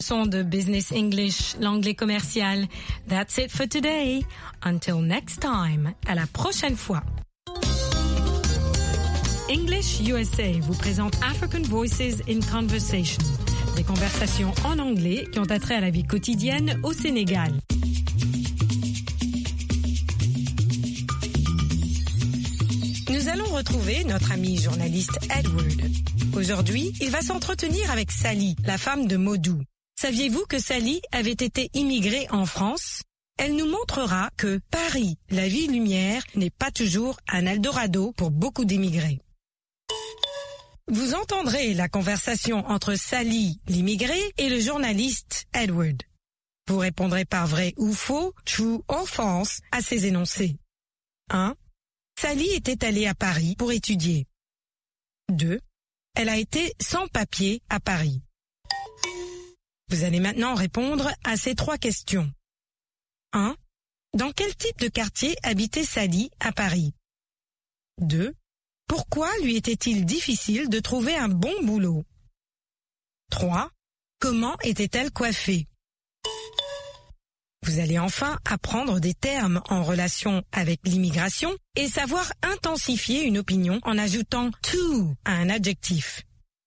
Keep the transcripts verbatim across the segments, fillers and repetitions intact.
Son de Business English, l'anglais commercial. That's it for today. Until next time. À la prochaine fois. English U S A vous présente African Voices in Conversation. Des conversations en anglais qui ont attrait à la vie quotidienne au Sénégal. Nous allons retrouver notre ami journaliste Edward. Aujourd'hui, il va s'entretenir avec Sally, la femme de Modou. Saviez-vous que Sally avait été immigrée en France? Elle nous montrera que Paris, la ville-lumière, n'est pas toujours un Eldorado pour beaucoup d'immigrés. Vous entendrez la conversation entre Sally, l'immigrée, et le journaliste Edward. Vous répondrez par vrai ou faux, true or false, à ces énoncés. un. Sally était allée à Paris pour étudier. deux. Elle a été sans papier à Paris. Vous allez maintenant répondre à ces trois questions. un. Dans quel type de quartier habitait Sally à Paris? deux. Pourquoi lui était-il difficile de trouver un bon boulot? trois. Comment était-elle coiffée? Vous allez enfin apprendre des termes en relation avec l'immigration et savoir intensifier une opinion en ajoutant to à un adjectif.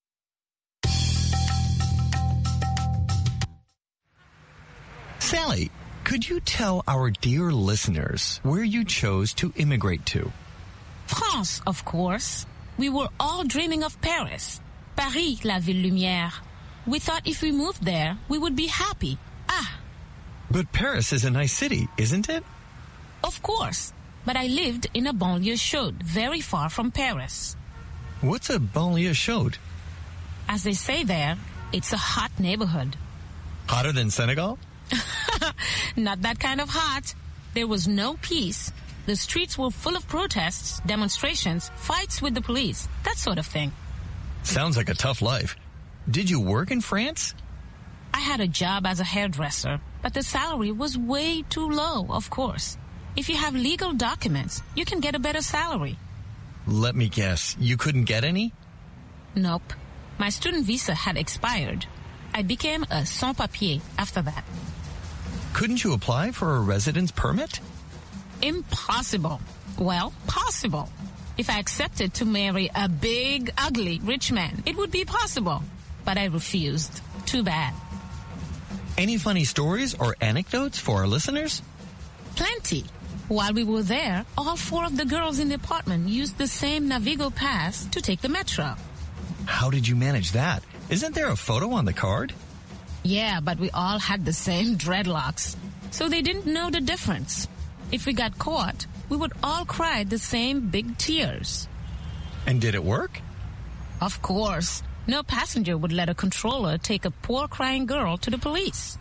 Sally, could you tell our dear listeners where you chose to immigrate to? France, of course. We were all dreaming of Paris. Paris, la ville lumière. We thought if we moved there, we would be happy. Ah! But Paris is a nice city, isn't it? Of course. But I lived in a banlieue chaude, very far from Paris. What's a banlieue chaude? As they say there, it's a hot neighborhood. Hotter than Senegal? Not that kind of hot. There was no peace. The streets were full of protests, demonstrations, fights with the police, that sort of thing. Sounds like a tough life. Did you work in France? I had a job as a hairdresser, but the salary was way too low, of course. If you have legal documents, you can get a better salary. Let me guess, you couldn't get any? Nope. My student visa had expired. I became a sans-papier after that. Couldn't you apply for a residence permit? Impossible. Well, possible. If I accepted to marry a big, ugly, rich man, it would be possible. But I refused. Too bad. Any funny stories or anecdotes for our listeners? Plenty. While we were there, all four of the girls in the apartment used the same Navigo pass to take the metro. How did you manage that? Isn't there a photo on the card? Yeah, but we all had the same dreadlocks. So they didn't know the difference. If we got caught, we would all cry the same big tears. And did it work? Of course. No passenger would let a controller take a poor crying girl to the police.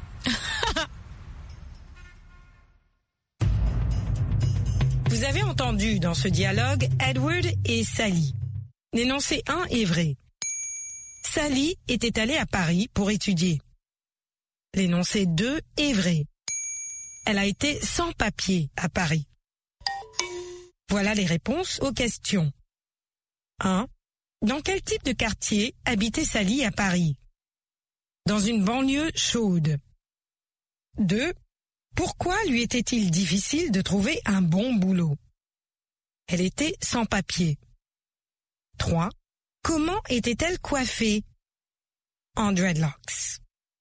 Vous avez entendu dans ce dialogue Edward et Sally. L'énoncé un est vrai. Sally était allée à Paris pour étudier. L'énoncé deux est vrai. Elle a été sans papier à Paris. Voilà les réponses aux questions. un. Dans quel type de quartier habitait Sally à Paris? Dans une banlieue chaude. deux. Pourquoi lui était-il difficile de trouver un bon boulot? Elle était sans papier. trois. Comment était-elle coiffée? En dreadlocks.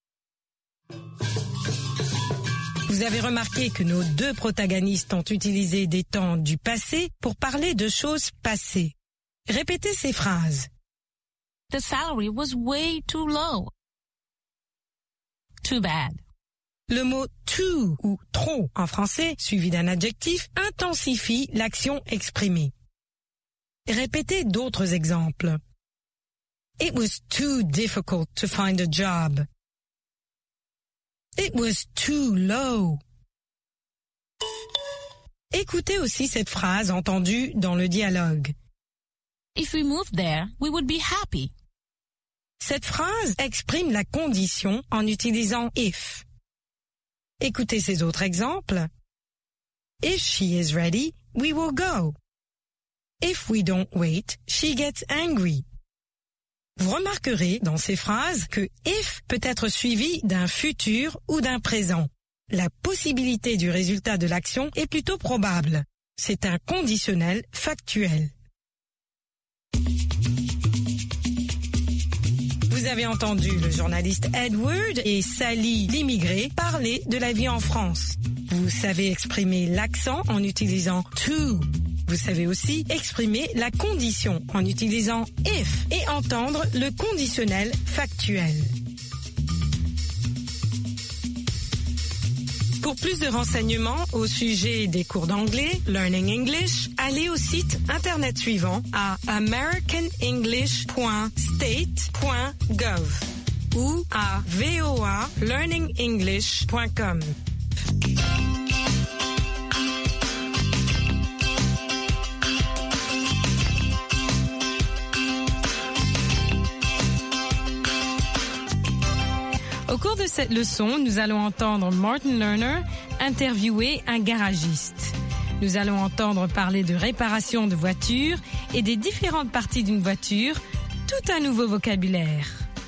Vous avez remarqué que nos deux protagonistes ont utilisé des temps du passé pour parler de choses passées. Répétez ces phrases. The salary was way too low. Too bad. Le mot too ou trop en français, suivi d'un adjectif, intensifie l'action exprimée. Répétez d'autres exemples. It was too difficult to find a job. It was too low. Écoutez aussi cette phrase entendue dans le dialogue. If we moved there, we would be happy. Cette phrase exprime la condition en utilisant if. Écoutez ces autres exemples. If she is ready, we will go. If we don't wait, she gets angry. Vous remarquerez dans ces phrases que if peut être suivi d'un futur ou d'un présent. La possibilité du résultat de l'action est plutôt probable. C'est un conditionnel factuel. Vous avez entendu le journaliste Edward et Sally, l'immigré, parler de la vie en France. Vous savez exprimer l'accent en utilisant to. Vous savez aussi exprimer la condition en utilisant if et entendre le conditionnel factuel. Pour plus de renseignements au sujet des cours d'anglais, Learning English, allez au site internet suivant à american english point state point gov ou à voa learning english point com. Au cours de cette leçon, nous allons entendre Martin Lerner interviewer un garagiste. Nous allons entendre parler de réparation de voitures et des différentes parties d'une voiture, tout un nouveau vocabulaire.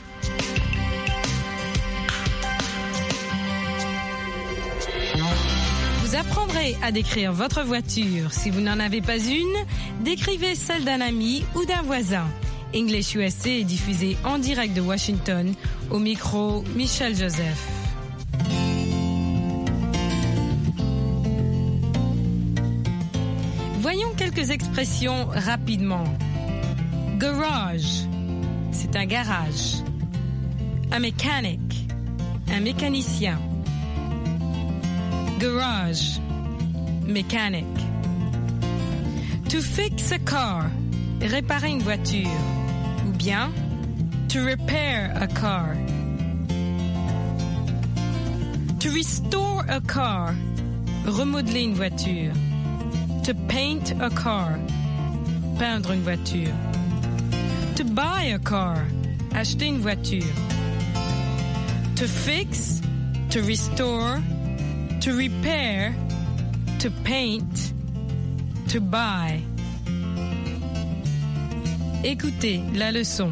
Vous apprendrez à décrire votre voiture. Si vous n'en avez pas une, décrivez celle d'un ami ou d'un voisin. English U S A est diffusé en direct de Washington, au micro Michel Joseph. Voyons quelques expressions rapidement. Garage, c'est un garage. Un mechanic, un mécanicien. Garage, mechanic. To fix a car, réparer une voiture. Ou bien, to repair a car. To restore a car, remodeler une voiture. To paint a car, peindre une voiture. To buy a car, acheter une voiture. To fix, to restore, to repair, to paint, to buy. Écoutez la leçon.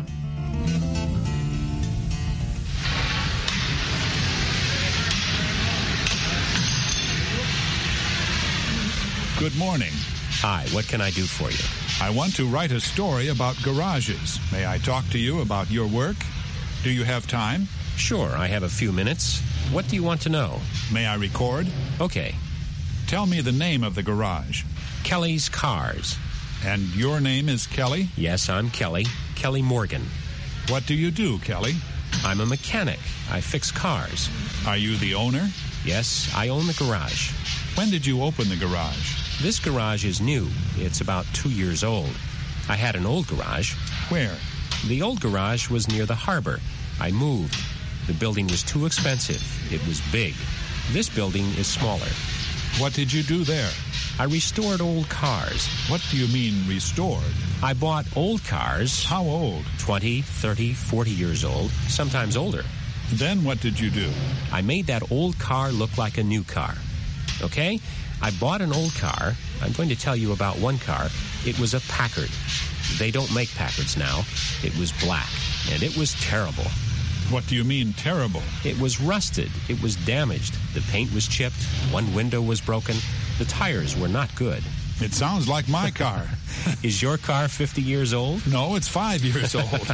Good morning. Hi, what can I do for you? I want to write a story about garages. May I talk to you about your work? Do you have time? Sure, I have a few minutes. What do you want to know? May I record? Okay. Tell me the name of the garage. Kelly's Cars. And your name is Kelly? Yes, I'm Kelly. Kelly Morgan. What do you do, Kelly? I'm a mechanic. I fix cars. Are you the owner? Yes, I own the garage. When did you open the garage? This garage is new. It's about two years old. I had an old garage. Where? The old garage was near the harbor. I moved. The building was too expensive. It was big. This building is smaller. What did you do there? I restored old cars. What do you mean, restored? I bought old cars. How old? twenty, thirty, forty years old, sometimes older. Then what did you do? I made that old car look like a new car. Okay? I bought an old car. I'm going to tell you about one car. It was a Packard. They don't make Packards now. It was black, and it was terrible. What do you mean, terrible? It was rusted. It was damaged. The paint was chipped. One window was broken. The tires were not good. It sounds like my car. Is your car fifty years old? No, it's five years old.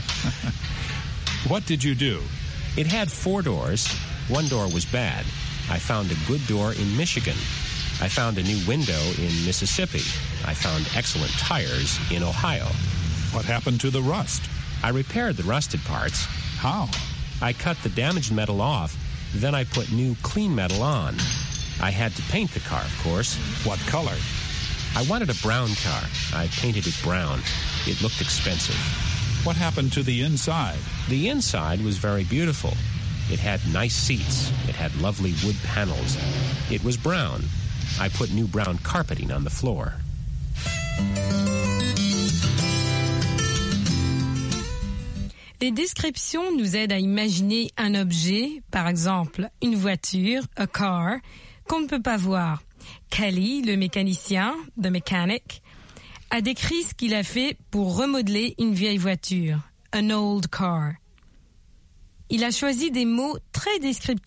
What did you do? It had four doors. One door was bad. I found a good door in Michigan. I found a new window in Mississippi. I found excellent tires in Ohio. What happened to the rust? I repaired the rusted parts. How? I cut the damaged metal off, then I put new clean metal on. I had to paint the car, of course. What color? I wanted a brown car. I painted it brown. It looked expensive. What happened to the inside? The inside was very beautiful. It had nice seats. It had lovely wood panels. It was brown. I put new brown carpeting on the floor. Les descriptions nous aident à imaginer un objet, par exemple une voiture, a car, qu'on ne peut pas voir. Kelly, le mécanicien, the mechanic, a décrit ce qu'il a fait pour remodeler une vieille voiture. an old car. Il a choisi des mots très descriptifs